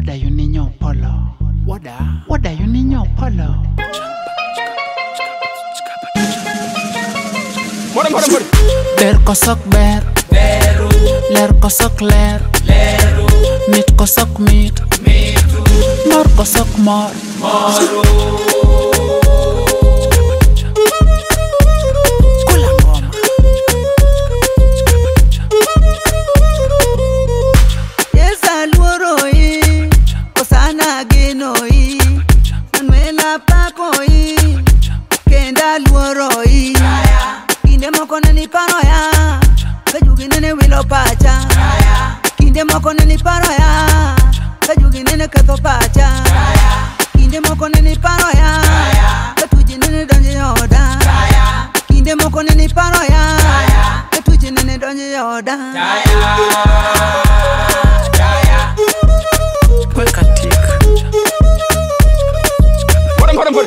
Wada you ninyo polo. Wada you ninyo polo. Ber kosok ber. Ler kosok ler. Mit kosok mit. Mor kosok mor. Kinde moko nini paro ya kajugi nene ketho pacha. Kinde moko nini paro ya katuji nene donje yoda. Kinde moko nini paro ya katuji nene donje yoda. Kweka tik. Put.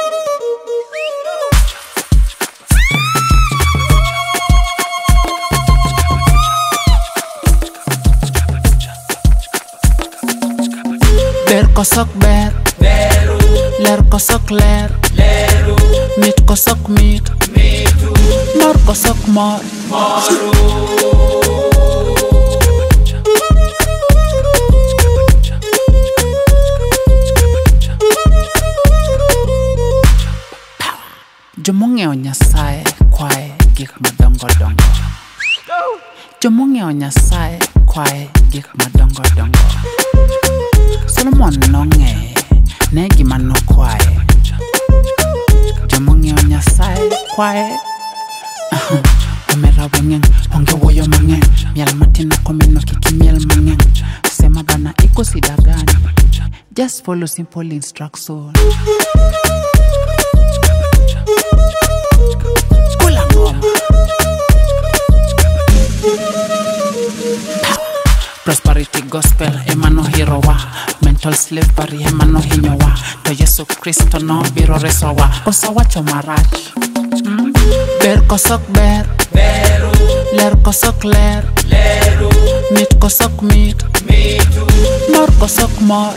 Ber kosok ber. Ler kosok ler. Mit kosok mit. Mor kosok mor. Jomong'eyo Nyasaye kwae gik madongo dongo. Jomong'eyo Nyasaye kwae gik madongo dongo. Solomon nong'e ne gima nokwae. Jomong'eyo Nyasaye kwae. Omera weng'eng onge wuoyo mang'eng. Miel matin komeno kiki miel mang'eng. Sema bana iko sida gani. Just follow simple instruction. Prosperity gospel emano hirowa. Mental slavery emano hinyowa. To Yesu Kristo no biro resowa. Kosa wacho marach. Ber kosok ber. Ler kosok ler. Mit kosok mit. Mor kosok mor.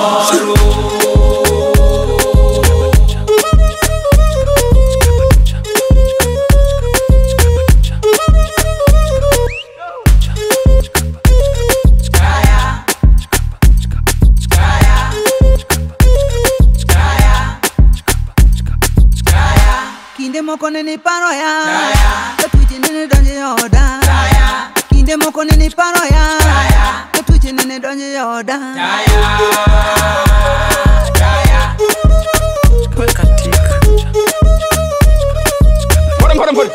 Kinde moko nini paro ya katuji nene donje yoda. Kinde moko nini paro ya katuji nene donje yoda. Kweka tik. Put.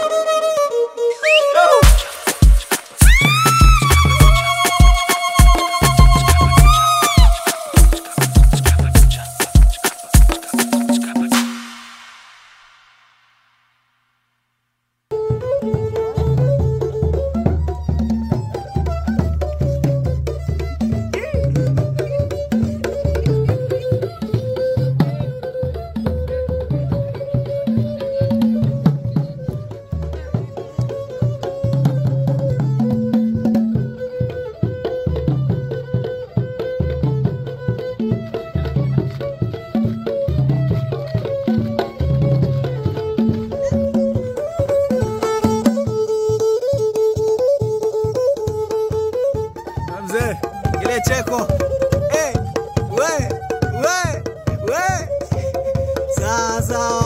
Ile cheko. Hey, we. Sasa